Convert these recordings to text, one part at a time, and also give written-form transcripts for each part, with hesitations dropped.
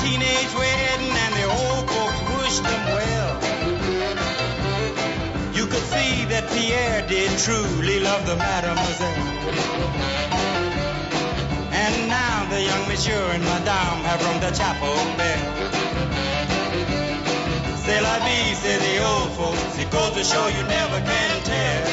teenage wedding and the old folks wished them well. You could see that Pierre did truly love the mademoiselle. And now the young monsieur and madame have rung the chapel bell. C'est la vie, say the old folks, it goes to show you never can tell.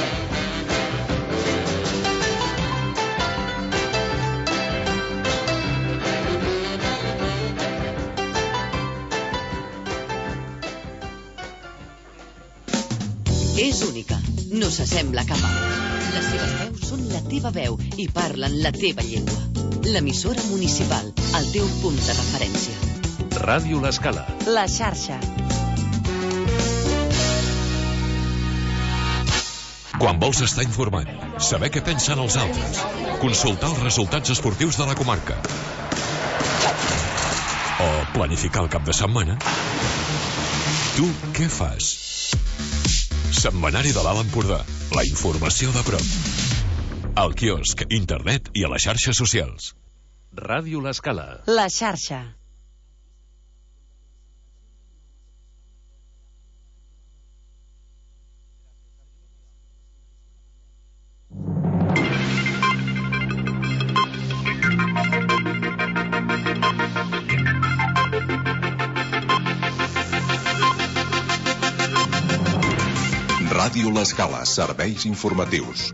És única, no s'assembla a cap altra. Les seves veus són la teva veu i parlen la teva llengua. L'emissora municipal, el teu punt de referència. Ràdio L'Escala. La xarxa. Quan vols estar informat, saber què pensen els altres, consultar els resultats esportius de la comarca o planificar el cap de setmana, tu què fas? Setmanari de l'Alt Empordà, la informació de prop. Al quiosc, internet i a les xarxes socials. Ràdio L'Escala. La xarxa. Ràdio L'Escala, serveis informatius.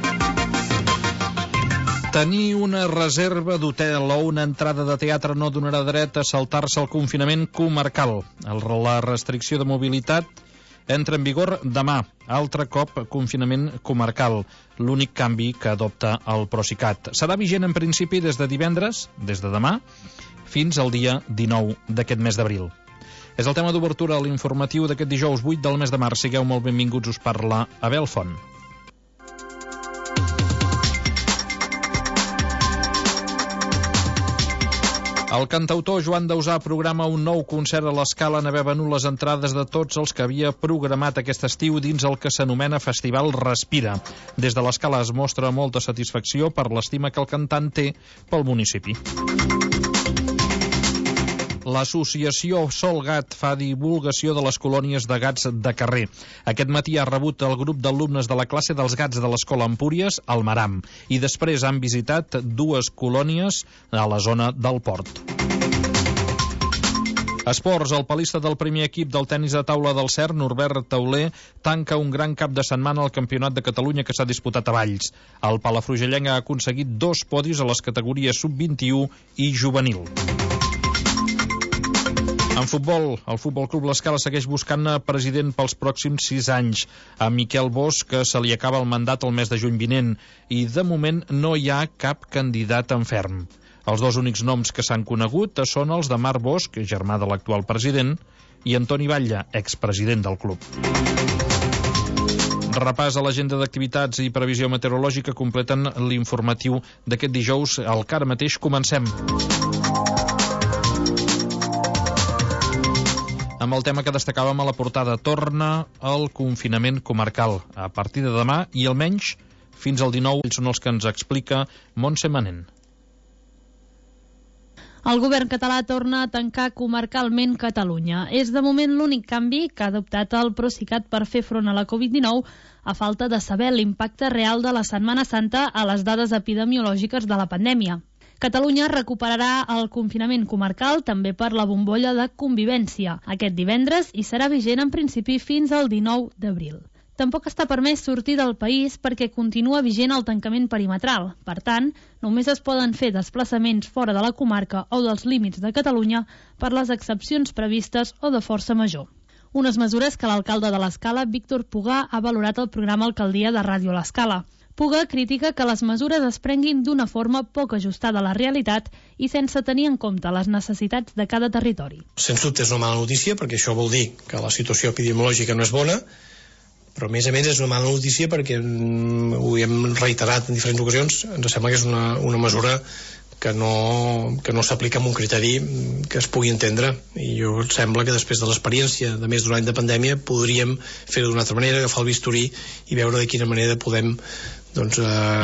Tenir una reserva d'hotel o una entrada de teatre no donarà dret a saltar-se el confinament comarcal. La restricció de mobilitat entra en vigor demà. Altre cop, confinament comarcal. L'únic canvi que adopta el Procicat. Serà vigent en principi des de divendres, des de demà, fins al dia 19 d'aquest mes d'abril. És el tema d'obertura a l'informatiu d'aquest dijous 8 del mes de març. Sigueu molt benvinguts, us parla Abel Font. El cantautor Joan Dausà programa un nou concert a l'Escala en haver venut les entrades de tots els que havia programat aquest estiu dins el que s'anomena Festival Respira. Des de l'Escala es mostra molta satisfacció per l'estima que el cantant té pel municipi. L'associació Sol Gat fa divulgació de les colònies de gats de carrer. Aquest matí ha rebut el grup d'alumnes de la classe dels gats de l'Escola Empúries, al Maram, i després han visitat dues colònies a la zona del port. Esports, el palista del primer equip del tenis de taula del CERN, Norbert Tauler, tanca un gran cap de setmana al Campionat de Catalunya que s'ha disputat a Valls. El palafrugellenc ha aconseguit 2 podis a les categories sub-21 i juvenil. En futbol, el Futbol Club L'Escala segueix buscant president pels pròxims 6 anys. A Miquel Bosch, que se li acaba el mandat el mes de juny vinent, i de moment no hi ha cap candidat en ferm. Els 2 únics noms que s'han conegut són els de Marc Bosch, germà de l'actual president, i Antoni Batlle, expresident del club. Repàs a l'agenda d'activitats i previsió meteorològica completen l'informatiu d'aquest dijous, al que ara mateix comencem. Amb el tema que destacàvem a la portada, torna el confinament comarcal a partir de demà i almenys fins al 19. Ells són els que ens explica Montse Manent. El govern català torna a tancar comarcalment Catalunya. És de moment l'únic canvi que ha adoptat el Procicat per fer front a la Covid-19 a falta de saber l'impacte real de la Setmana Santa a les dades epidemiològiques de la pandèmia. Catalunya recuperarà el confinament comarcal també per la bombolla de convivència aquest divendres i serà vigent en principi fins al 19 d'abril. Tampoc està permès sortir del país perquè continua vigent el tancament perimetral. Per tant, només es poden fer desplaçaments fora de la comarca o dels límits de Catalunya per les excepcions previstes o de força major. Unes mesures que l'alcalde de l'Escala, Víctor Pugà, ha valorat al programa Alcaldia de Ràdio L'Escala. Pugà critica que les mesures es prenguin d'una forma poc ajustada a la realitat i sense tenir en compte les necessitats de cada territori. Sens dubte és una mala notícia perquè això vol dir que la situació epidemiològica no és bona, però a més és una mala notícia perquè ho hem reiterat en diferents ocasions, ens sembla que és una mesura que no s'aplica amb un criteri que es pugui entendre, i jo sembla que després de l'experiència de més d'un any de pandèmia podríem fer-ho d'una altra manera, agafar el bisturí i veure de quina manera podem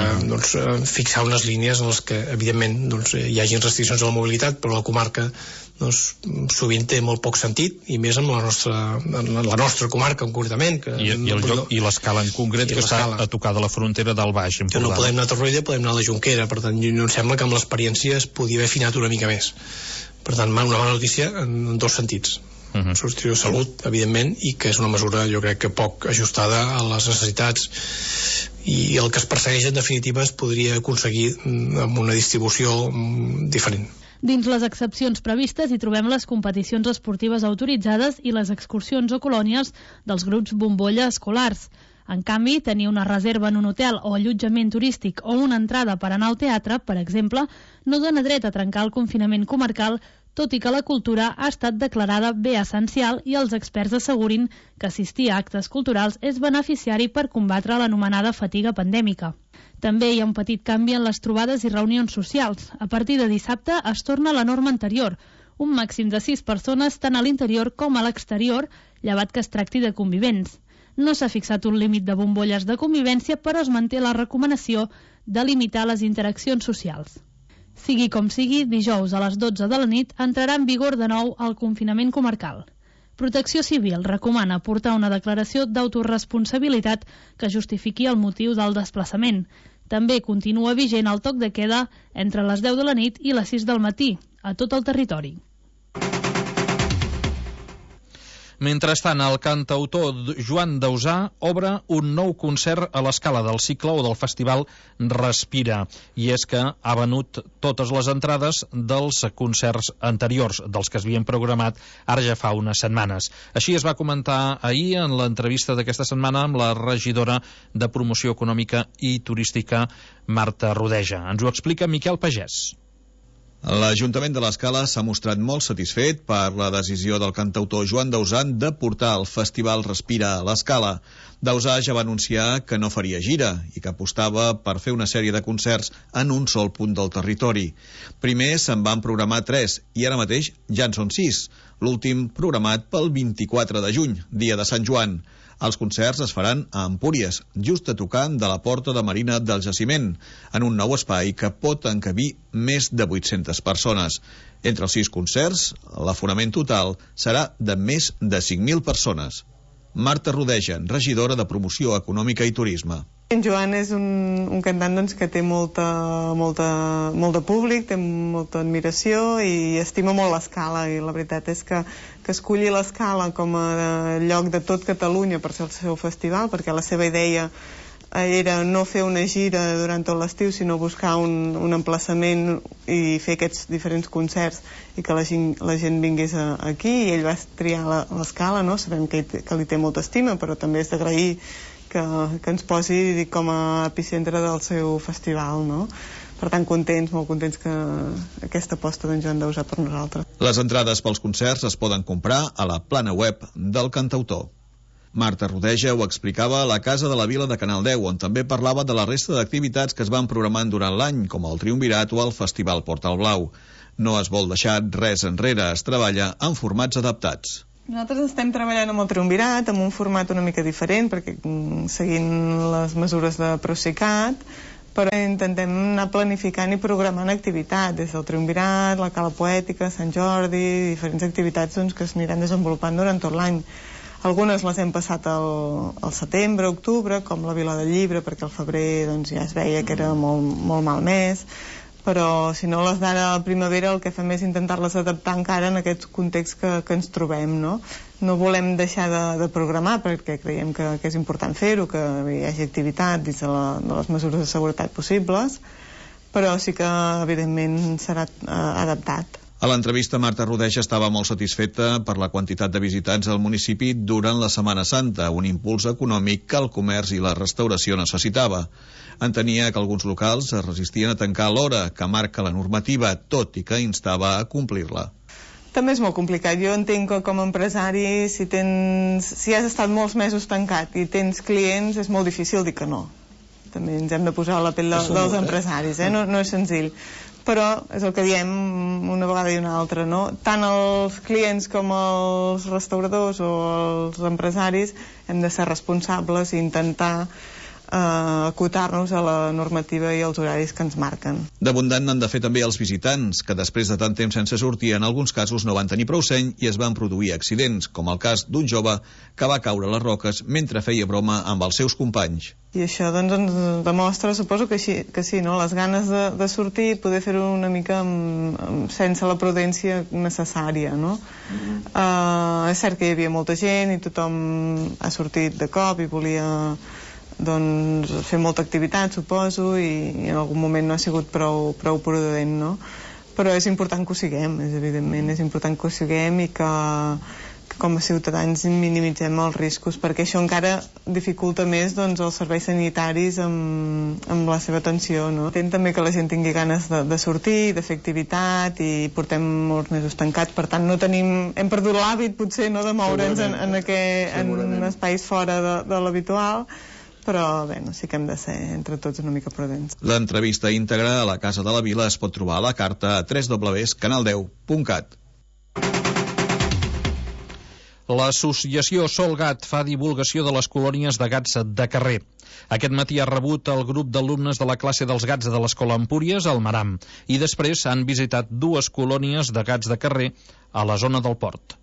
fixar unes línies en les que evidentment hi hagin restriccions a la mobilitat, però la comarca doncs, sovint té molt poc sentit, i més en la nostra comarca concretament. I el lloc i l'escala en concret, que està a tocar de la frontera del Baix Empordà. Que no podem anar a Torroella, podem anar a la Jonquera, per tant, no em sembla que amb l'experiència es podia haver afinat una mica més. Per tant, una bona notícia en dos sentits. Substitució de salut, evidentment, i que és una mesura, jo crec que poc ajustada a les necessitats, i el que es persegueix en definitiva es podria aconseguir amb una distribució diferent. Dins les excepcions previstes hi trobem les competicions esportives autoritzades i les excursions o colònies dels grups bombolla escolars. En canvi, tenir una reserva en un hotel o allotjament turístic o una entrada per anar al teatre, per exemple, no dona dret a trencar el confinament comarcal, tot i que la cultura ha estat declarada bé essencial i els experts assegurin que assistir a actes culturals és beneficiari per combatre l'anomenada fatiga pandèmica. També hi ha un petit canvi en les trobades i reunions socials. A partir de dissabte es torna a la norma anterior, un màxim de 6 persones tant a l'interior com a l'exterior, llevat que es tracti de convivents. No s'ha fixat un límit de bombolles de convivència, però es manté la recomanació de limitar les interaccions socials. Sigui com sigui, dijous a les 12 de la nit entrarà en vigor de nou el confinament comarcal. Protecció Civil recomana portar una declaració d'autoresponsabilitat que justifiqui el motiu del desplaçament. També continua vigent el toc de queda entre les 10 de la nit i les 6 del matí, a tot el territori. Mentrestant, el cantautor Joan Dausà obre un nou concert a l'Escala del cicle o del festival Respira, i és que ha venut totes les entrades dels concerts anteriors, dels que es havien programat ara ja fa unes setmanes. Així es va comentar ahir en l'entrevista d'aquesta setmana amb la regidora de Promoció Econòmica i Turística, Marta Rodeja. Ens ho explica Miquel Pagès. L'Ajuntament de l'Escala s'ha mostrat molt satisfet per la decisió del cantautor Joan Dausà de portar el festival Respira a l'Escala. Dausà ja va anunciar que no faria gira i que apostava per fer una sèrie de concerts en un sol punt del territori. Primer se'n van programar 3 i ara mateix ja en són 6, l'últim programat pel 24 de juny, dia de Sant Joan. Els concerts es faran a Empúries, just a tocant de la Porta de Marina del Jaciment, en un nou espai que pot encabir més de 800 persones. Entre els 6 concerts, l'aforament total serà de més de 5.000 persones. Marta Rodeja, regidora de Promoció Econòmica i Turisme. En Joan és un cantant doncs, que té molt de públic, té molta admiració i estima molt l'Escala, i la veritat és que escolli l'Escala com a lloc de tot Catalunya per ser el seu festival, perquè la seva idea era no fer una gira durant tot l'estiu, sinó buscar un emplaçament i fer aquests diferents concerts i que la gent vingués aquí, i ell va triar l'Escala, no? Sabem que li té molta estima, però també és d'agrair que ens posi com a epicentre del seu festival, no? Per tant, molt contents que aquesta aposta d'en Joan Dausà per nosaltres. Les entrades pels concerts es poden comprar a la plana web del cantautor. Marta Rodeja ho explicava a la Casa de la Vila de Canal 10, on també parlava de la resta d'activitats que es van programant durant l'any, com el Triumvirat o el Festival Portal Blau. No es vol deixar res enrere, es treballa en formats adaptats. Nosaltres estem treballant amb el Triumvirat, amb un format una mica diferent, perquè seguint les mesures de Procicat, però intentem anar planificant i programant activitats, des del Triumvirat, la Cala Poètica, Sant Jordi, diferents activitats doncs, que s'aniran desenvolupant durant tot l'any. Algunes les hem passat al setembre, octubre, com la Vila del Llibre, perquè al febrer doncs, ja es veia que era molt mal mes, però si no les d'ara a la primavera el que fem és intentar-les adaptar encara en aquest context que ens trobem, no? No volem deixar de programar perquè creiem que és important fer-ho, que hi hagi activitat dins de les mesures de seguretat possibles, però sí que evidentment serà adaptat. A l'entrevista, Marta Rodeja estava molt satisfeta per la quantitat de visitants al municipi durant la Setmana Santa, un impuls econòmic que el comerç i la restauració necessitava. Entenia que alguns locals es resistien a tancar a l'hora que marca la normativa, tot i que instava a complir-la. També és molt complicat. Jo entenc que com a empresari, si has estat molts mesos tancat i tens clients, és molt difícil dir que no. També ens hem de posar a la pell dels empresaris, no és senzill. Però és el que diem una vegada i una altra, no? Tant els clients com els restauradors o els empresaris hem de ser responsables i intentar acotar-nos a la normativa i als horaris que ens marquen. D'abundant n'han de fer també els visitants, que després de tant temps sense sortir, en alguns casos no van tenir prou seny i es van produir accidents, com el cas d'un jove que va caure a les roques mentre feia broma amb els seus companys. I això doncs ens demostra, suposo que sí, no? Les ganes de sortir i poder fer-ho una mica sense la prudència necessària, no? És cert que hi havia molta gent i tothom ha sortit de cop i volia doncs fer molta activitat, suposo, i en algun moment no ha sigut prou prudent, no? Però és important que ho siguem, evidentment, és important que ho siguem i que com a ciutadans minimitzem els riscos, perquè això encara dificulta més doncs, els serveis sanitaris amb la seva atenció, no? Intent també que la gent tingui ganes de sortir, de fer activitat, i portem molts mesos tancats, per tant hem perdut l'hàbit potser, no?, de moure'ns en espais fora de l'habitual, però bé, sí que hem de ser entre tots una mica prudents. L'entrevista íntegra a la Casa de la Vila es pot trobar a la carta a www.canal10.cat. L'associació Solgat fa divulgació de les colònies de gats de carrer. Aquest matí ha rebut el grup d'alumnes de la classe dels gats de l'Escola Empúries, al Maram, i després han visitat 2 colònies de gats de carrer a la zona del port.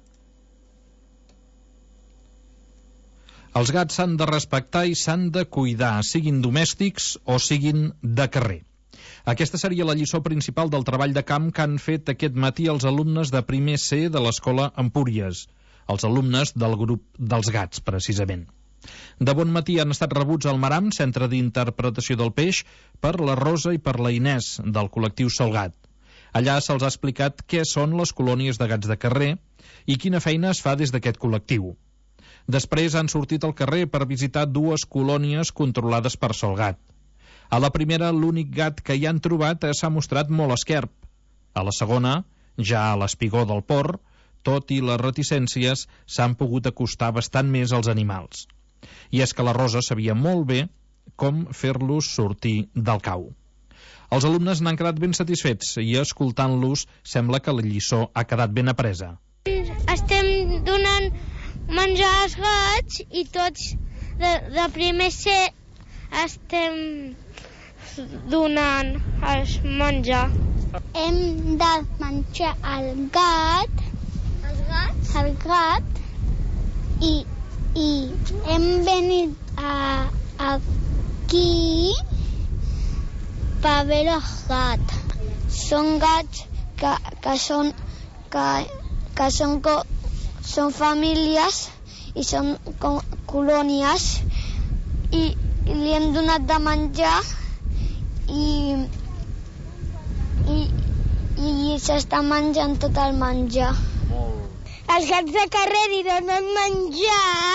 Els gats s'han de respectar i s'han de cuidar, siguin domèstics o siguin de carrer. Aquesta seria la lliçó principal del treball de camp que han fet aquest matí els alumnes de primer C de l'Escola Empúries, els alumnes del grup dels gats, precisament. De bon matí han estat rebuts al Maram, Centre d'Interpretació del Peix, per la Rosa i per la Inés, del col·lectiu Solgat. Allà se'ls ha explicat què són les colònies de gats de carrer i quina feina es fa des d'aquest col·lectiu. Després han sortit al carrer per visitar 2 colònies controlades per Solgat. A la primera, l'únic gat que hi han trobat s'ha mostrat molt esquerp. A la segona, ja a l'espigó del port, tot i les reticències, s'han pogut acostar bastant més als animals. I és que la Rosa sabia molt bé com fer-los sortir del cau. Els alumnes n'han quedat ben satisfets i, escoltant-los, sembla que la lliçó ha quedat ben apresa. Estem donant menjar als gats i tots de primer C estem donant els menjar. Hem de menjar el gat i hem venit aquí per veure el gat. Són gats que són famílies i són colònies i li hem donat de menjar i s'està menjant tot el menjar. Els gats de carrer li donen menjar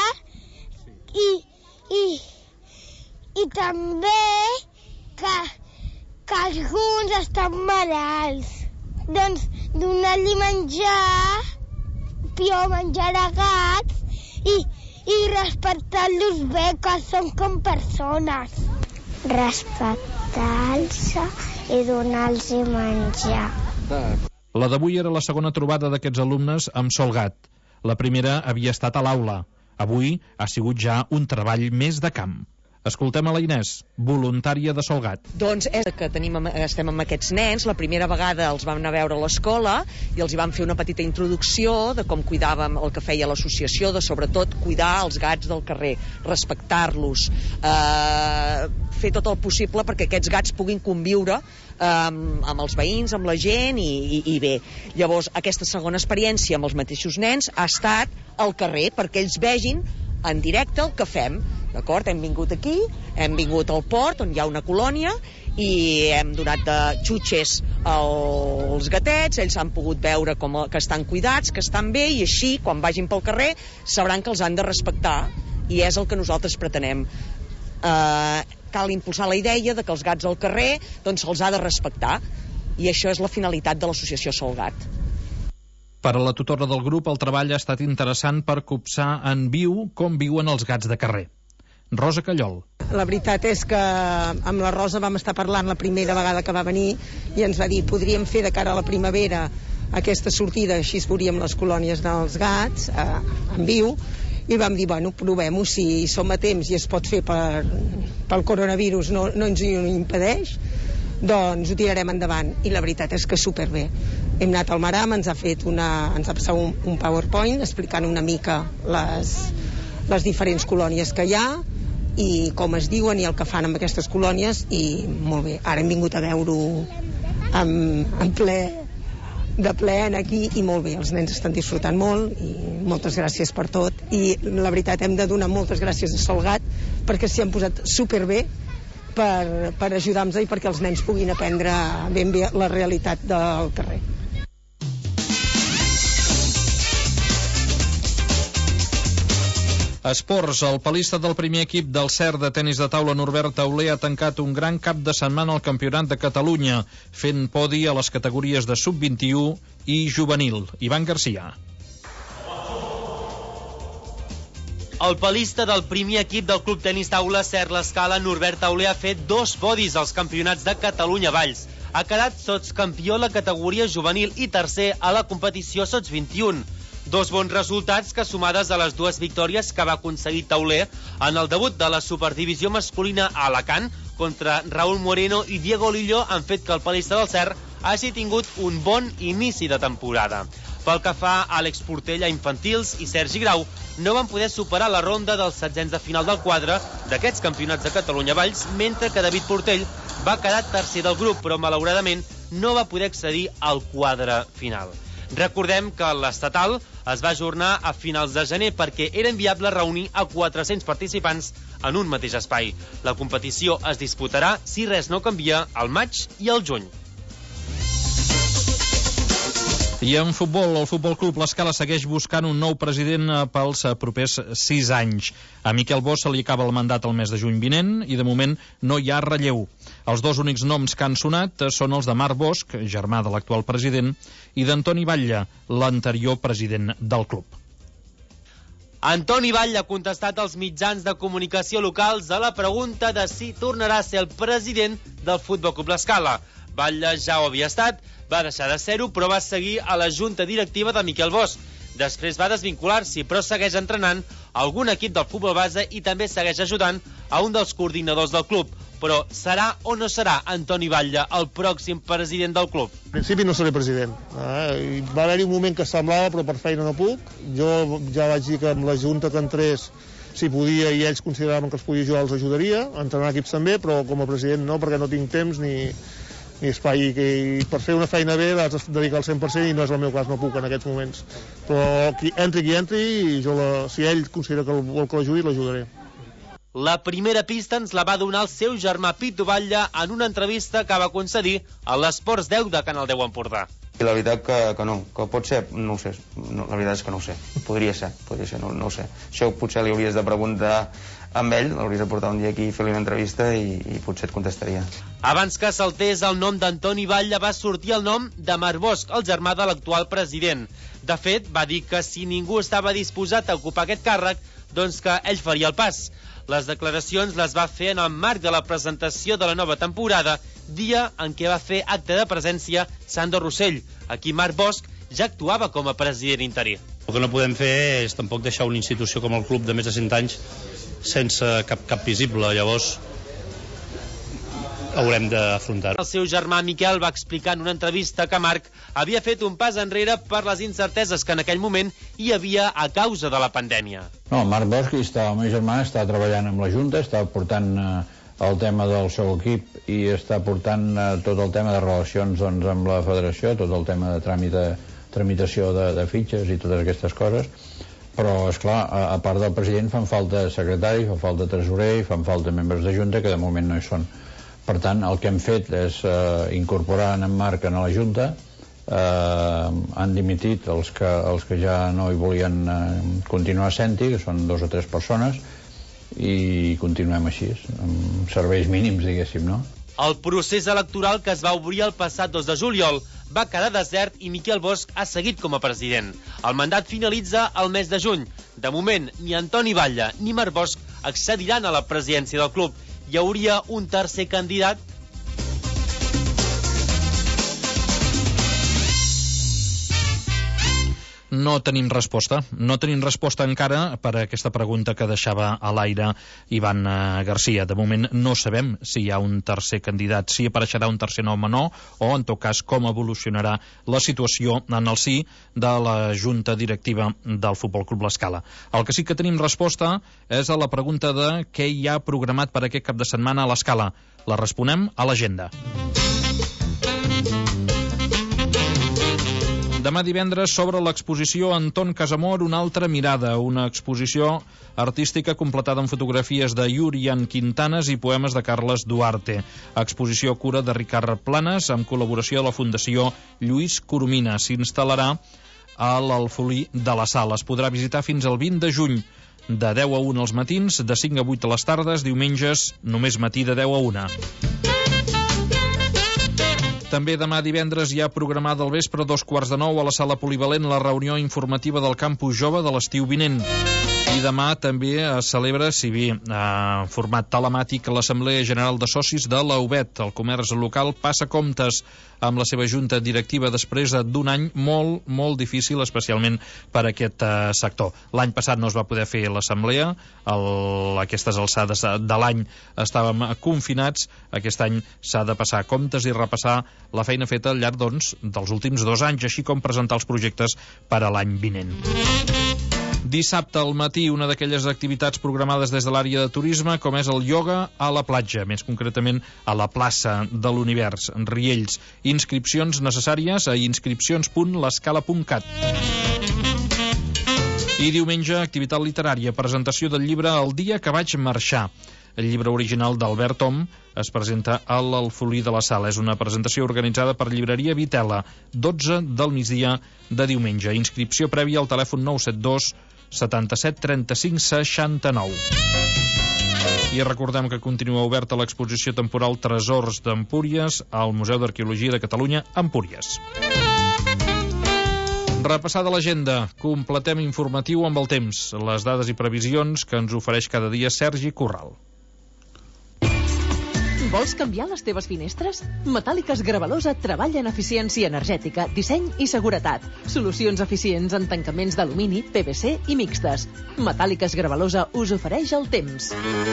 i també que alguns estan malalts. Doncs donar-li menjar, menjar a gats i respectar-los bé, que són com persones. Respectar-los i donar-los menjar. La d'avui era la segona trobada d'aquests alumnes amb Solgat. La primera havia estat a l'aula. Avui ha sigut ja un treball més de camp. Escoltem a la Inés, voluntària de Solgat. Doncs és que estem amb aquests nens. La primera vegada els vam anar a veure a l'escola i els hi vam fer una petita introducció de com cuidàvem el que feia l'associació, de sobretot cuidar els gats del carrer, respectar-los, fer tot el possible perquè aquests gats puguin conviure amb els veïns, amb la gent i bé. Llavors, aquesta segona experiència amb els mateixos nens ha estat al carrer perquè ells vegin en directe el que fem. D'acord? Hem vingut aquí, hem vingut al port on hi ha una colònia i hem donat de xutxes als gatets, ells han pogut veure que estan cuidats, que estan bé, i així, quan vagin pel carrer, sabran que els han de respectar, i és el que nosaltres pretenem. Cal impulsar la idea de que els gats al carrer doncs se'ls ha de respectar, i això és la finalitat de l'associació Solgat. Per a la tutora del grup, el treball ha estat interessant per copsar en viu com viuen els gats de carrer. Rosa Callol. La veritat és que amb la Rosa vam estar parlant la primera vegada que va venir i ens va dir podríem fer de cara a la primavera aquesta sortida, així veuríem les colònies dels gats en viu, i vam dir, bueno, provem-ho, si som a temps i es pot fer per pel coronavirus no ens ho impedeix, doncs ho tirarem endavant. I la veritat és que superbé. Hem anat al Maram, ens ha passat un PowerPoint explicant una mica les diferents colònies que hi ha i com es diuen i el que fan amb aquestes colònies, i molt bé. Ara hem vingut a veure-ho en ple aquí, i molt bé, els nens estan disfrutant molt i moltes gràcies per tot. I la veritat hem de donar moltes gràcies a Solgat perquè s'hi han posat superbé per ajudar-nos i perquè els nens puguin aprendre ben bé la realitat del carrer. Esports, el palista del primer equip del CER de tenis de taula Norbert Tauler ha tancat un gran cap de setmana al Campionat de Catalunya, fent podi a les categories de sub-21 i juvenil. Ivan Garcia. El palista del primer equip del Club Tenis Taula CER L'Escala, Norbert Tauler, ha fet 2 podis als Campionats de Catalunya Valls. Ha quedat sotscampió a la categoria juvenil i tercer a la competició sots 21. 2 bons resultats que, sumades a les 2 victòries que va aconseguir Tauler en el debut de la superdivisió masculina a Alacant contra Raúl Moreno i Diego Lillo, han fet que el palista del CER hagi tingut un bon inici de temporada. Pel que fa a Àlex Portell, a infantils, i Sergi Grau no van poder superar la ronda dels setzents de final del quadre d'aquests Campionats de Catalunya Valls, mentre que David Portell va quedar tercer del grup, però malauradament no va poder accedir al quadre final. Recordem que l'estatal es va ajornar a finals de gener perquè era inviable reunir a 400 participants en un mateix espai. La competició es disputarà, si res no canvia, al maig i al juny. I en futbol, el Futbol Club L'Escala segueix buscant un nou president pels propers 6 anys. A Miquel Bosch se li acaba el mandat el mes de juny vinent i de moment no hi ha relleu. Els 2 únics noms que han sonat són els de Marc Bosch, germà de l'actual president, i d'Antoni Batlle, l'anterior president del club. Antoni Batlle ha contestat als mitjans de comunicació locals a la pregunta de si tornarà a ser el president del Futbol Club L'Escala. Batlle ja ho havia estat, va deixar de ser-ho, però va seguir a la junta directiva de Miquel Bosch. Després va desvincular-s'hi, però segueix entrenant algun equip del futbol base i també segueix ajudant a un dels coordinadors del club. Però serà o no serà Antoni Batlle el pròxim president del club? En principi no seré president. Va haver-hi un moment que semblava, però per feina no puc. Jo ja vaig dir que amb la junta que entrés, si podia i ells consideraven que els podia ajudar, els ajudaria. Entrenar equips també, però com a president no, perquè no tinc temps ni espai. I per fer una feina bé l'has de dedicar al 100% i no és el meu cas, no puc en aquests moments. Però qui entri, i jo si ell considera que vol que l'ajudi, l'ajudaré. La primera pista ens la va donar el seu germà Pitu Batlle en una entrevista que va concedir a l'Esports 10 de Canal 10 Empordà. I la veritat que no, que pot ser, no ho sé, no, la veritat és que no ho sé, podria ser, no ho sé. Això potser li hauries de preguntar amb ell, l'hauries de portar un dia aquí i fer-li una entrevista i potser et contestaria. Abans que saltés el nom d'Antoni Batlle va sortir el nom de Marc Bosch, el germà de l'actual president. De fet, va dir que si ningú estava disposat a ocupar aquest càrrec, doncs que ell faria el pas. Les declaracions les va fer en el marc de la presentació de la nova temporada, dia en què va fer acte de presència Sandro Rossell. Aquí Marc Bosch ja actuava com a president interí. El que no podem fer és tampoc deixar una institució com el club de més de 100 anys sense cap visible, llavors haurem d'afrontar-ho. El seu germà Miquel va explicar en una entrevista que Marc havia fet un pas enrere per les incerteses que en aquell moment hi havia a causa de la pandèmia. No, Marc Bosch, el meu germà, està treballant amb la Junta, està portant el tema del seu equip i està portant tot el tema de relacions amb la federació, tot el tema de tramitació de fitxes i totes aquestes coses. Però, esclar, a part del president fan falta secretaris, fan falta tresorer, fan falta membres de Junta que de moment no hi són. Per tant, el que hem fet és incorporar en Marc a la Junta. Han dimitit els que ja no hi volien continuar sent-hi, que són 2 o 3 persones, i continuem així, amb serveis mínims, diguéssim, no? El procés electoral que es va obrir el passat 2 de juliol va quedar desert i Miquel Bosch ha seguit com a president. El mandat finalitza el mes de juny. De moment, ni Antoni Batlle ni Marc Bosch accediran a la presidència del club. Hi hauria un tercer candidat. no tenim resposta. No tenim resposta encara per a aquesta pregunta que deixava a l'aire Ivan Garcia. De moment no sabem si hi ha un tercer candidat, si apareixerà un tercer nom o no, o en tot cas com evolucionarà la situació en el si de la Junta Directiva del Futbol Club L'Escala. El que sí que tenim resposta és a la pregunta de què hi ha programat per aquest cap de setmana a l'Escala. La responem a l'agenda. Demà divendres s'obre l'exposició Anton Casamor, una altra mirada, una exposició artística completada amb fotografies de Yurian Quintanes i poemes de Carles Duarte. Exposició cura de Ricard Planes amb col·laboració de la Fundació Lluís Coromina. S'instal·larà a l'Alfolí de la Sal. Es podrà visitar fins al 20 de juny, de 10 a 1 als matins, de 5 a 8 a les tardes, diumenges només matí de 10 a 1. També demà divendres hi ha programada al vespre a 2:15 a la sala polivalent la reunió informativa del campus jove de l'estiu vinent. I demà també es celebra, si bé en format telemàtic, l'Assemblea General de Socis de la UBET. El comerç local passa comptes amb la seva junta directiva després d'un any molt difícil, especialment per a aquest sector. L'any passat no es va poder fer l'assemblea, a aquestes alçades de l'any estàvem confinats. Aquest any s'ha de passar comptes i repassar la feina feta al llarg dels últims 2 anys, així com presentar els projectes per a l'any vinent. Dissabte al matí, una d'aquelles activitats programades des de l'àrea de turisme, com és el ioga a la platja, més concretament a la plaça de l'Univers, Riells. Inscripcions necessàries a inscripcions.lescala.cat. I diumenge, activitat literària, presentació del llibre El dia que vaig marxar. El llibre original d'Albert Om es presenta a l'Alfolí de la Sala. És una presentació organitzada per Llibreria Vitela, 12 del migdia de diumenge. Inscripció prèvia al telèfon 972 77 35 69. I recordem que continua oberta l'exposició temporal Tresors d'Empúries al Museu d'Arqueologia de Catalunya, Empúries. Repassada l'agenda, completem informatiu amb el temps, les dades i previsions que ens ofereix cada dia Sergi Corral. Vols canviar les teves finestres? Metàl·liques Gravalosa treballa en eficiència energètica, disseny i seguretat. Solucions eficients en tancaments d'alumini, PVC i mixtes. Metàl·liques Gravalosa us ofereix el temps.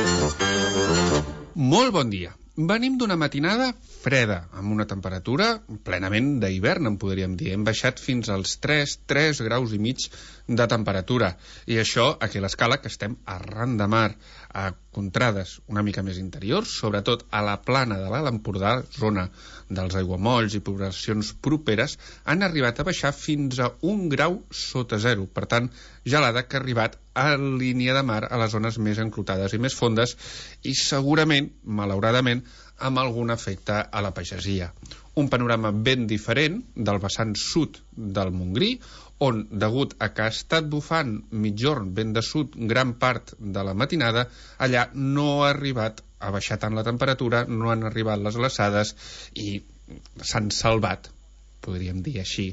Molt bon dia. Venim d'una matinada freda, amb una temperatura plenament d'hivern, en podríem dir. Hem baixat fins als 3 graus i mig de temperatura. I això aquí a l'Escala, que estem arran de mar, a contrades una mica més interiors, sobretot a la plana de l'Alt Empordà, zona dels aiguamolls i poblacions properes, han arribat a baixar fins a 1 grau sota zero. Per tant, gelada que ha arribat a línia de mar a les zones més enclotades i més fondes i segurament, malauradament, amb algun efecte a la pagesia. Un panorama ben diferent del vessant sud del Montgrí, on, degut a que ha estat bufant mitjorn vent de sud gran part de la matinada, allà no ha arribat a baixar tant la temperatura, no han arribat les glaçades i s'han salvat, podríem dir així,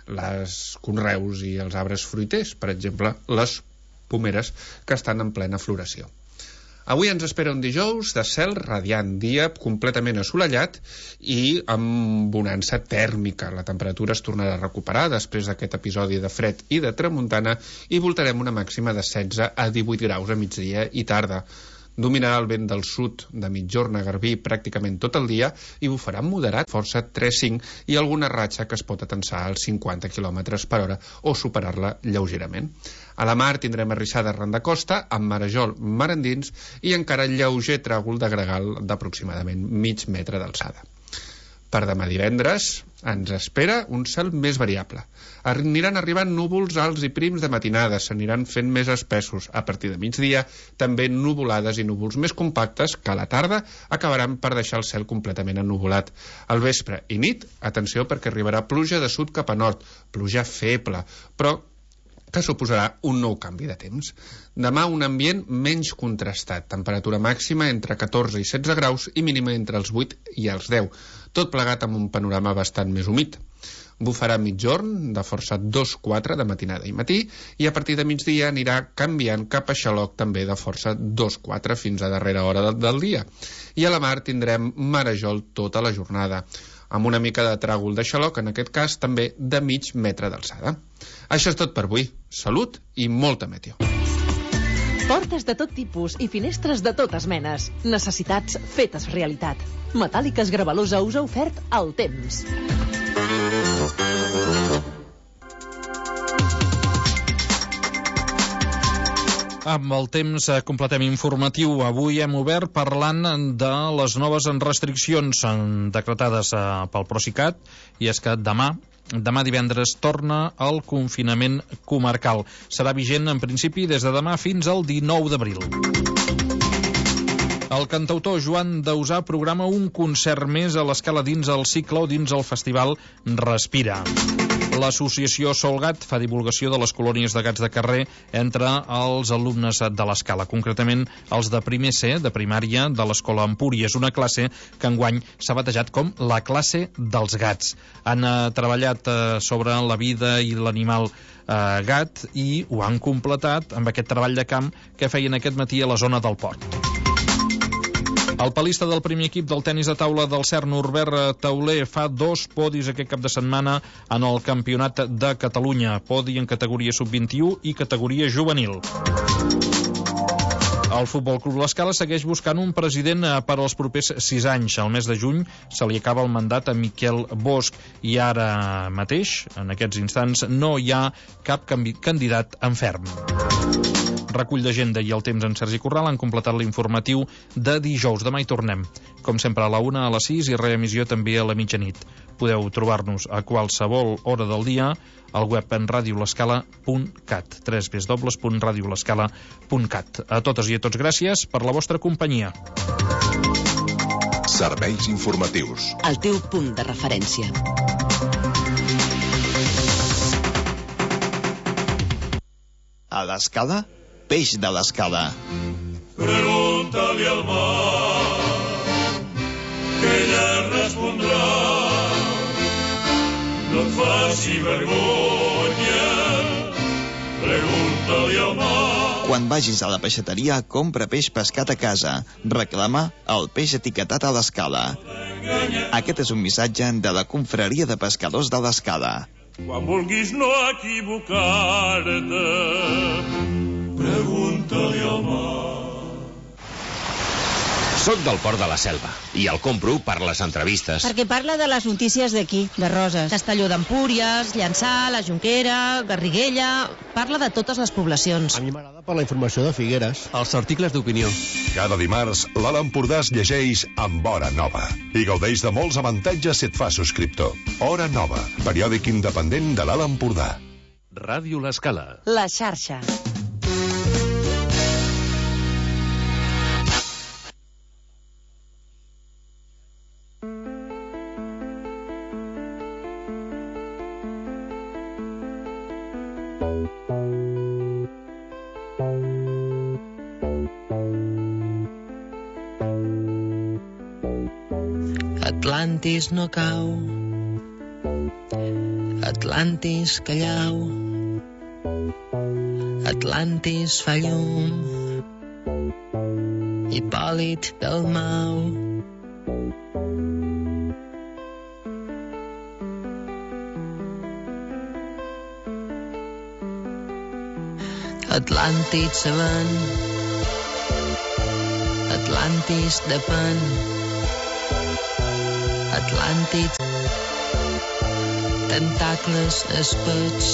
les conreus i els arbres fruiters, per exemple, les pomeres que estan en plena floració. Avui ens espera un dijous de cel radiant, dia completament assolellat i amb bonança tèrmica. La temperatura es tornarà a recuperar després d'aquest episodi de fred i de tramuntana i voltarem una màxima de 16 a 18 graus a migdia i tarda. Dominarà el vent del sud de mitjorn a Garbí pràcticament tot el dia i bufarà moderat, força 3-5 i alguna ratxa que es pot atensar als 50 km per hora o superar-la lleugerament. A la mar tindrem arrissada arran de costa, amb marejol mar endins i encara lleuger tràgol de gregal d'aproximadament mig metre d'alçada. Per demà divendres ens espera un cel més variable. Aniran arribant núvols alts i prims de matinada, s'aniran fent més espessos. A partir de migdia, també nuvolades i núvols més compactes que a la tarda acabaran per deixar el cel completament ennuvolat. Al vespre i nit, atenció perquè arribarà pluja de sud cap a nord, pluja feble, però que suposarà un nou canvi de temps. Demà un ambient menys contrastat, temperatura màxima entre 14 i 16 graus i mínima entre els 8 i els 10, tot plegat amb un panorama bastant més humit. Bufarà mitjorn de força 2-4 de matinada i matí i a partir de migdia anirà canviant cap a xaloc també de força 2-4 fins a darrera hora del dia. I a la mar tindrem marejol tota la jornada. amb una mica de tràgol de xaloc, en aquest cas també de mig metre d'alçada. Això és tot per avui. Salut i molta meteo. Portes de tot tipus i finestres de totes menes. Necessitats fetes realitat. Metàl·liques Gravalosa us ha ofert el temps. Amb el temps completem informatiu. Avui hem obert parlant de les noves restriccions decretades pel Procicat, i és que demà divendres torna el confinament comarcal. Serà vigent en principi des de demà fins al 19 d'abril. El cantautor Joan Dausà programa un concert més a l'Escala dins el cicle o dins el festival Respira. L'associació Solgat fa divulgació de les colònies de gats de carrer entre els alumnes de l'Escala, concretament els de primer C, de primària, de l'Escola Empúries, una classe que enguany s'ha batejat com la classe dels gats. Han treballat sobre la vida i l'animal gat i ho han completat amb aquest treball de camp que feien aquest matí a la zona del port. El palista del primer equip del tenis de taula del CERN, Norbert Tauler, fa 2 podis aquest cap de setmana en el Campionat de Catalunya. Podi en categoria sub-21 i categoria juvenil. El Futbol Club L'Escala segueix buscant un president per als propers 6 anys. Al mes de juny se li acaba el mandat a Miquel Bosch i ara mateix, en aquests instants, no hi ha cap candidat en ferm. Recull d'agenda i el temps en Sergi Corral han completat l'informatiu de dijous. Demà hi tornem, com sempre a la 1, a les 6 i reemissió també a la mitjanit. Podeu trobar-nos a qualsevol hora del dia al web en radiolescala.cat, www.radiolescala.cat. A totes i a tots gràcies per la vostra companyia. Serveis informatius. El teu punt de referència. A l'Escala, peix de l'Escala. Pregúntale al mar, que ella respondrà. No et faci vergonya, pregúntale al mar. Quan vagis a la peixateria, compra peix pescat a casa. Reclama el peix etiquetat a l'Escala. Aquest és un missatge de la Confraria de Pescadors de l'Escala. Quan vulguis no equivocar-te, pregunta-li al mar. Soc del Port de la Selva i el compro per les entrevistes. Perquè parla de les notícies d'aquí, de Roses. Castelló d'Empúries, Llançà, la Jonquera, Garriguella... Parla de totes les poblacions. A mi m'agrada per la informació de Figueres. Els articles d'opinió. Cada dimarts, l'Alt Empordà es llegeix amb Hora Nova i gaudeix de molts avantatges si et fa subscriptor. Hora Nova, periòdic independent de l'Alt Empordà. Ràdio L'Escala. La xarxa. Atlantis no cau, Atlantis callau, Atlantis fa llum, Hipòlit Dalmau. Atlàntid sabent, Atlantis depèn, Atlàntid, tentacles espets,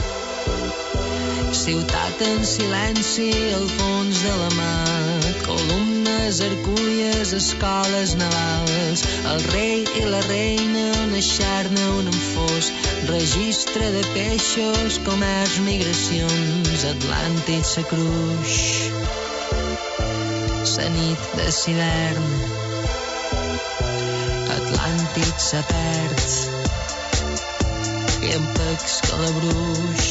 ciutat en silenci al fons de la mar, columnes, arcúlies, escoles navals, el rei i la reina, una xarna, un enfós, registre de peixos, comerç, migracions, Atlàntid sa cruix, sa nit de s'hivern, Atlàntid se perd i en pecs que la bruix.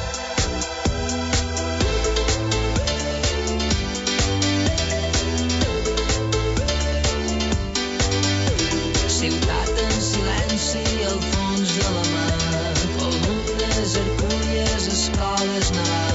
Ciutat en silenci al fons de la mar, columnes, arcúlies, escoles navals.